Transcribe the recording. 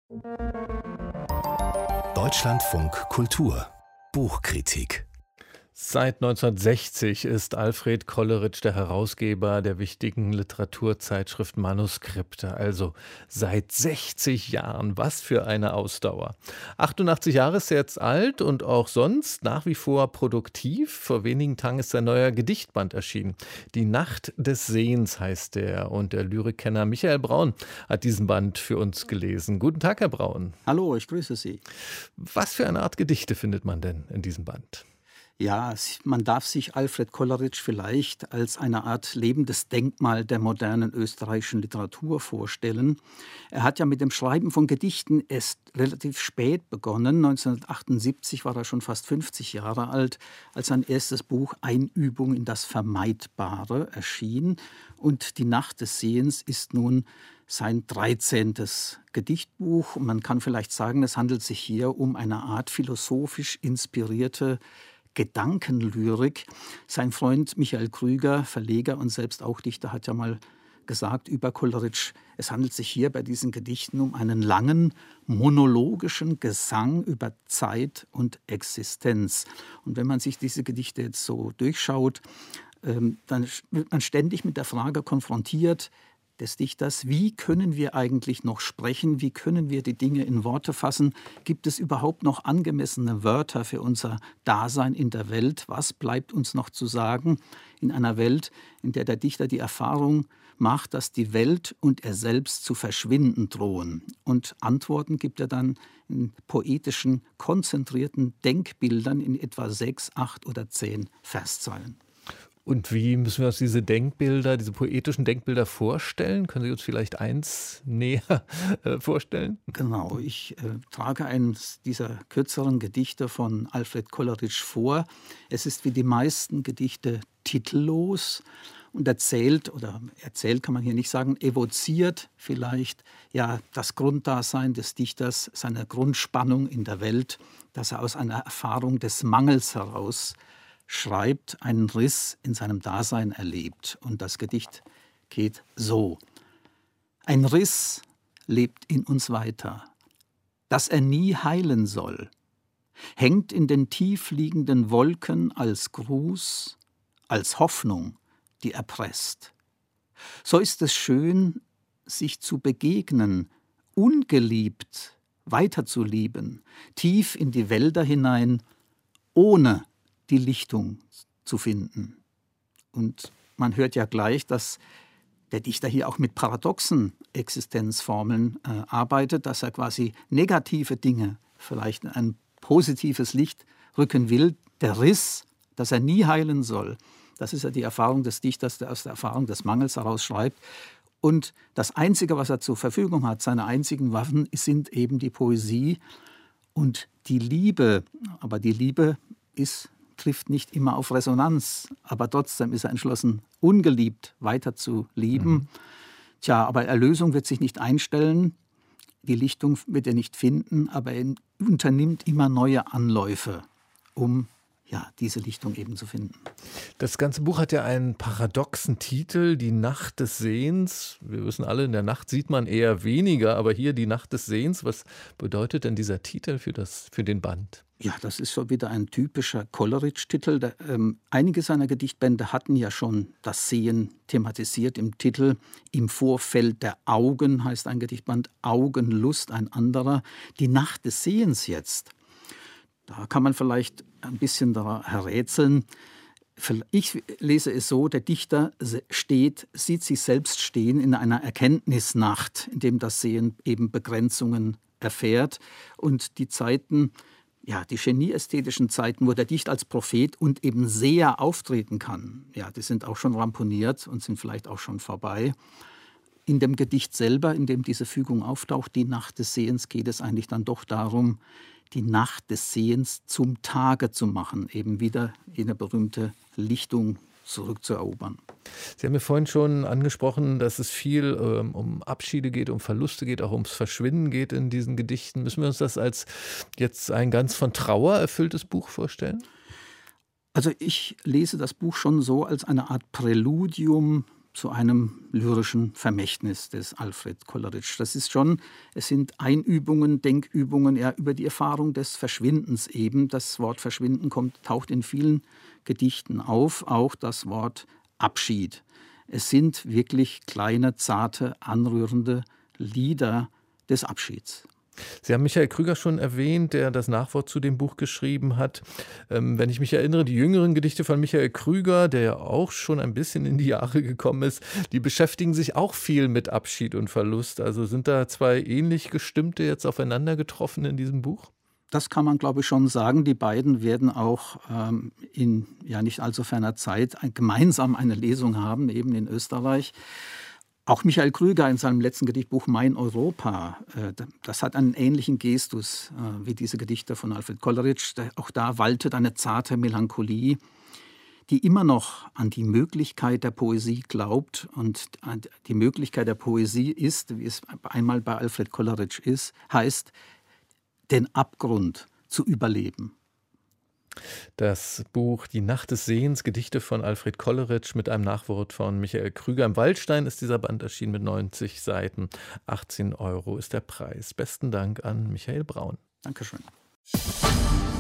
Deutschlandfunk Kultur Buchkritik. Seit 1960 ist Alfred Kolleritsch der Herausgeber der wichtigen Literaturzeitschrift Manuskripte. Also seit 60 Jahren. Was für eine Ausdauer. 88 Jahre ist er jetzt alt und auch sonst nach wie vor produktiv. Vor wenigen Tagen ist sein neuer Gedichtband erschienen. Die Nacht des Sehens heißt er. Und der Lyrikkenner Michael Braun hat diesen Band für uns gelesen. Guten Tag, Herr Braun. Hallo, ich grüße Sie. Was für eine Art Gedichte findet man denn in diesem Band? Ja, man darf sich Alfred Kolleritsch vielleicht als eine Art lebendes Denkmal der modernen österreichischen Literatur vorstellen. Er hat ja mit dem Schreiben von Gedichten erst relativ spät begonnen. 1978 war er schon fast 50 Jahre alt, als sein erstes Buch Einübung in das Vermeidbare erschien. Und Die Nacht des Sehens ist nun sein 13. Gedichtbuch. Und man kann vielleicht sagen, es handelt sich hier um eine Art philosophisch inspirierte Gedankenlyrik. Sein Freund Michael Krüger, Verleger und selbst auch Dichter, hat ja mal gesagt über Kolleritsch, es handelt sich hier bei diesen Gedichten um einen langen monologischen Gesang über Zeit und Existenz. Und wenn man sich diese Gedichte jetzt so durchschaut, dann wird man ständig mit der Frage konfrontiert des Dichters, wie können wir eigentlich noch sprechen, wie können wir die Dinge in Worte fassen, gibt es überhaupt noch angemessene Wörter für unser Dasein in der Welt, was bleibt uns noch zu sagen in einer Welt, in der der Dichter die Erfahrung macht, dass die Welt und er selbst zu verschwinden drohen. Und Antworten gibt er dann in poetischen, konzentrierten Denkbildern in etwa 6, 8 oder 10 Verszeilen. Und wie müssen wir uns diese Denkbilder, diese poetischen Denkbilder vorstellen? Können Sie uns vielleicht eins näher vorstellen? Genau, ich trage eines dieser kürzeren Gedichte von Alfred Kolleritsch vor. Es ist wie die meisten Gedichte titellos und erzählt kann man hier nicht sagen, evoziert vielleicht ja das Grunddasein des Dichters, seine Grundspannung in der Welt, dass er aus einer Erfahrung des Mangels heraus schreibt, einen Riss in seinem Dasein erlebt. Und das Gedicht geht so. Ein Riss lebt in uns weiter, dass er nie heilen soll, hängt in den tief liegenden Wolken als Gruß, als Hoffnung, die erpresst. So ist es schön, sich zu begegnen, ungeliebt weiterzulieben, tief in die Wälder hinein, ohne die Lichtung zu finden. Und man hört ja gleich, dass der Dichter hier auch mit paradoxen Existenzformeln arbeitet, dass er quasi negative Dinge vielleicht in ein positives Licht rücken will. Der Riss, dass er nie heilen soll, das ist ja die Erfahrung des Dichters, der aus der Erfahrung des Mangels heraus schreibt. Und das Einzige, was er zur Verfügung hat, seine einzigen Waffen, sind eben die Poesie und die Liebe. Aber die Liebe trifft nicht immer auf Resonanz, aber trotzdem ist er entschlossen, ungeliebt weiter zu lieben. Tja, aber Erlösung wird sich nicht einstellen, die Lichtung wird er nicht finden, aber er unternimmt immer neue Anläufe, um diese Lichtung eben zu finden. Das ganze Buch hat ja einen paradoxen Titel, Die Nacht des Sehens. Wir wissen alle, in der Nacht sieht man eher weniger, aber hier Die Nacht des Sehens. Was bedeutet denn dieser Titel für den Band? Ja, das ist schon wieder ein typischer Kolleritsch-Titel. Einige seiner Gedichtbände hatten ja schon das Sehen thematisiert im Titel. Im Vorfeld der Augen heißt ein Gedichtband, Augenlust ein anderer. Die Nacht des Sehens jetzt. Da kann man vielleicht ein bisschen daran rätseln. Ich lese es so, der Dichter sieht sich selbst stehen in einer Erkenntnisnacht, in dem das Sehen eben Begrenzungen erfährt. Und die Zeiten, die genieästhetischen Zeiten, wo der Dichter als Prophet und eben Seher auftreten kann, die sind auch schon ramponiert und sind vielleicht auch schon vorbei. In dem Gedicht selber, in dem diese Fügung auftaucht, die Nacht des Sehens, geht es eigentlich dann doch darum, die Nacht des Sehens zum Tage zu machen, eben wieder jene berühmte Lichtung zurückzuerobern. Sie haben mir vorhin schon angesprochen, dass es viel um Abschiede geht, um Verluste geht, auch ums Verschwinden geht in diesen Gedichten. Müssen wir uns das als jetzt ein ganz von Trauer erfülltes Buch vorstellen? Also ich lese das Buch schon so als eine Art Präludium zu einem lyrischen Vermächtnis des Alfred Coleridge. Es sind Einübungen, Denkübungen über die Erfahrung des Verschwindens eben. Das Wort Verschwinden taucht in vielen Gedichten auf, auch das Wort Abschied. Es sind wirklich kleine, zarte, anrührende Lieder des Abschieds. Sie haben Michael Krüger schon erwähnt, der das Nachwort zu dem Buch geschrieben hat. Wenn ich mich erinnere, die jüngeren Gedichte von Michael Krüger, der ja auch schon ein bisschen in die Jahre gekommen ist, die beschäftigen sich auch viel mit Abschied und Verlust. Also sind da zwei ähnlich Gestimmte jetzt aufeinander getroffen in diesem Buch? Das kann man, glaube ich, schon sagen. Die beiden werden auch in nicht allzu ferner Zeit gemeinsam eine Lesung haben, eben in Österreich. Auch Michael Krüger in seinem letzten Gedichtbuch Mein Europa, das hat einen ähnlichen Gestus wie diese Gedichte von Alfred Coleridge. Auch da waltet eine zarte Melancholie, die immer noch an die Möglichkeit der Poesie glaubt. Und die Möglichkeit der Poesie ist, wie es einmal bei Alfred Coleridge heißt, den Abgrund zu überleben. Das Buch Die Nacht des Sehens, Gedichte von Alfred Coleridge mit einem Nachwort von Michael Krüger. Im Waldstein ist dieser Band erschienen mit 90 Seiten. 18 € ist der Preis. Besten Dank an Michael Braun. Dankeschön.